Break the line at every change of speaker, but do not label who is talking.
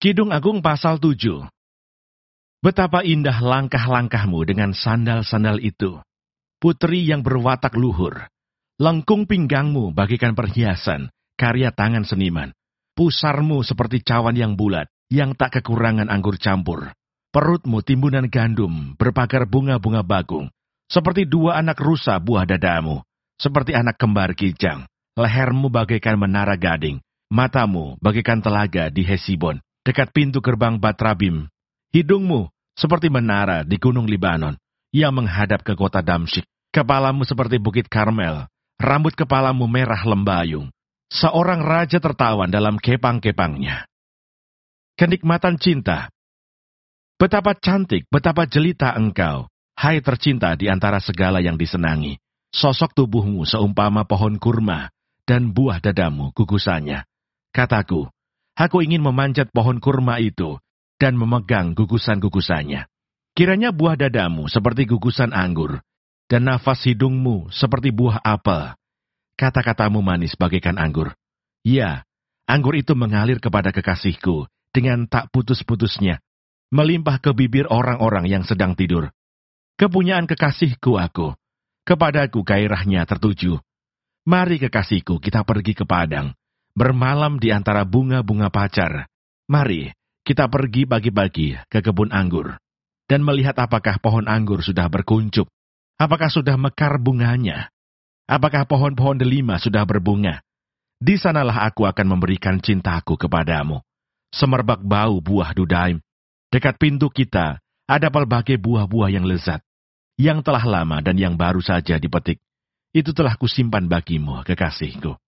Kidung Agung pasal 7. Betapa indah langkah-langkahmu dengan sandal-sandal itu, putri yang berwatak luhur. Lengkung pinggangmu bagikan perhiasan, karya tangan seniman. Pusarmu seperti cawan yang bulat, yang tak kekurangan anggur campur. Perutmu timbunan gandum, berpagar bunga-bunga bagung. Seperti dua anak rusa buah dadamu, seperti anak kembar kijang. Lehermu bagaikan menara gading, matamu bagaikan telaga di Hesibon, dekat pintu gerbang Batrabim. Hidungmu seperti menara di gunung Libanon, yang menghadap ke kota Damsyik. Kepalamu seperti bukit Karmel, rambut kepalamu merah lembayung. Seorang raja tertawan dalam kepang-kepangnya. Kenikmatan cinta. Betapa cantik, betapa jelita engkau, hai tercinta di antara segala yang disenangi. Sosok tubuhmu seumpama pohon kurma, dan buah dadamu gugusannya. Kataku, aku ingin memanjat pohon kurma itu, dan memegang gugusan-gugusannya. Kiranya buah dadamu seperti gugusan anggur, dan nafas hidungmu seperti buah apel. Kata-katamu manis bagaikan anggur. Ya, anggur itu mengalir kepada kekasihku, dengan tak putus-putusnya, melimpah ke bibir orang-orang yang sedang tidur. Kepunyaan kekasihku aku, kepadaku gairahnya tertuju. Mari kekasihku kita pergi ke padang, bermalam di antara bunga-bunga pacar. Mari kita pergi pagi-pagi ke kebun anggur, dan melihat apakah pohon anggur sudah berkuncup, apakah sudah mekar bunganya, apakah pohon-pohon delima sudah berbunga. Di sanalah aku akan memberikan cintaku kepadamu. Semerbak bau buah dudaim. Dekat pintu kita ada pelbagai buah-buah yang lezat, yang telah lama dan yang baru saja dipetik. Itu telah kusimpan bagimu, kekasihku.